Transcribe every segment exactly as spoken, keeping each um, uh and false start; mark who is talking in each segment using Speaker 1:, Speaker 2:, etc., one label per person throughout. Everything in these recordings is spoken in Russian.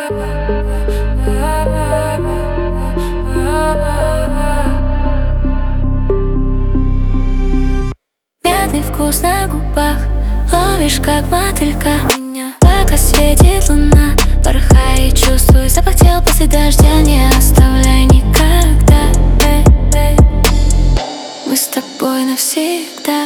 Speaker 1: Медный вкус на губах, ловишь как мотылька меня. Пока светит луна, порхай и чувствуй запах тел после дождя. Не оставляй никогда, эй, эй. Мы с тобой навсегда.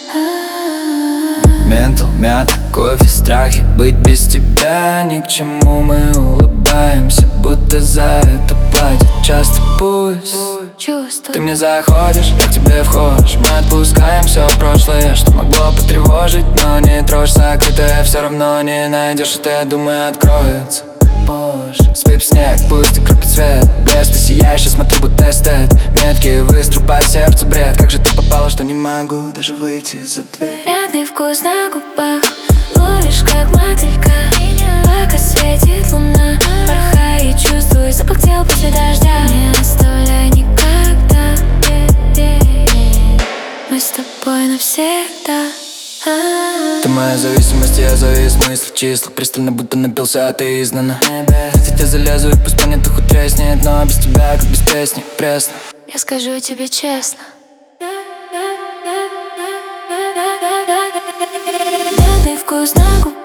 Speaker 2: Ментал, мята, кофе, страхи. Быть без тебя ни к чему. Мы улыбаемся, будто за это платят. Часто пусть
Speaker 1: Чувствуй.
Speaker 2: ты мне заходишь, я к тебе входишь. Мы отпускаем все прошлое, что могло потревожить. Но не трожь сокрытое, все равно не найдешь. Это, я думаю, откроется позже. Спи в снег, пусть и крупит свет. Без ты сияешь, я смотрю, будто эстет. Меткий выстрел по сердцу, бред. Как же ты попала, что не могу даже выйти за дверь.
Speaker 1: Медный вкус на губах, ловишь как мотылька меня. Пока светит луна, порхай и чувствуй запах тел после дождя. Не оставляй никогда, мы с тобой навсегда.
Speaker 2: Ты моя зависимость, я завис в мыслях, числах. Пристально, будто напился, а ты изнана. Хоть я залезу и пусть планета хоть треснет, но без тебя, как без песни, пресно.
Speaker 1: Я скажу тебе честно. Медный вкус на губах.